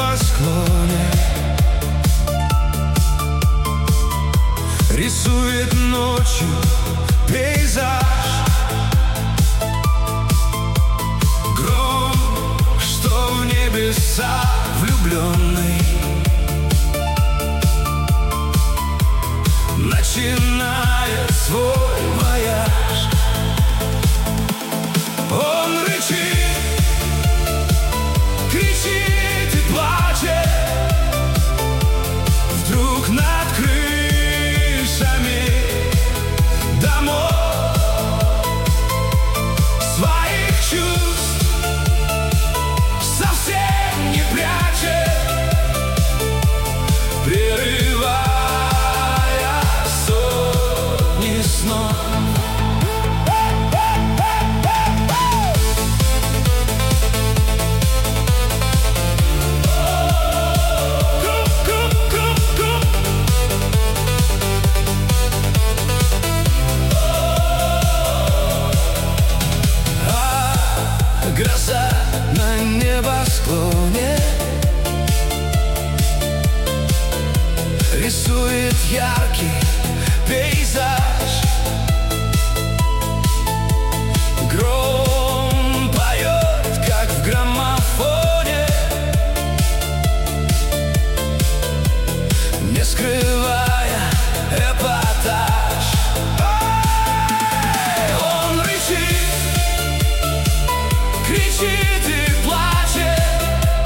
небосклоне рисует ночью пейзаж. Гром, что в небеса влюбленный, начинает свой вояж. Он рычит, кричит и плачет. Вдруг над крышами домов своих чувств совсем не прячет, прерывая сотни снов. Гроза на небосклоне рисует яркий пейзаж. Гром поет, как в граммофоне, не скрывая эпатаж. Он рычит, кричит и плачет.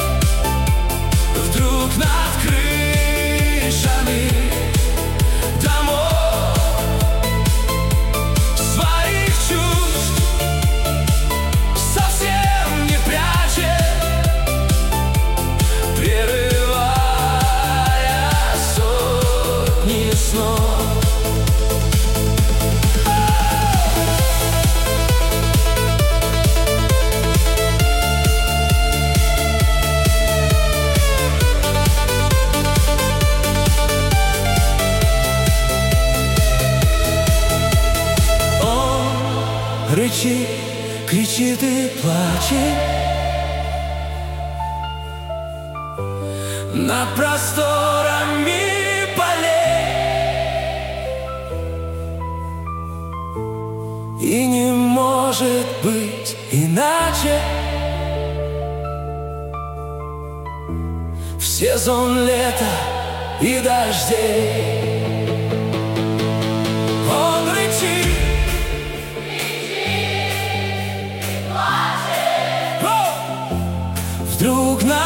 Вдруг над крышами домов своих чувств совсем не прячет, прерывая сотни снов. Рычит, кричит и плачет над просторами полей, и не может быть иначе. В сезон лета и дождей он рычит, вдруг на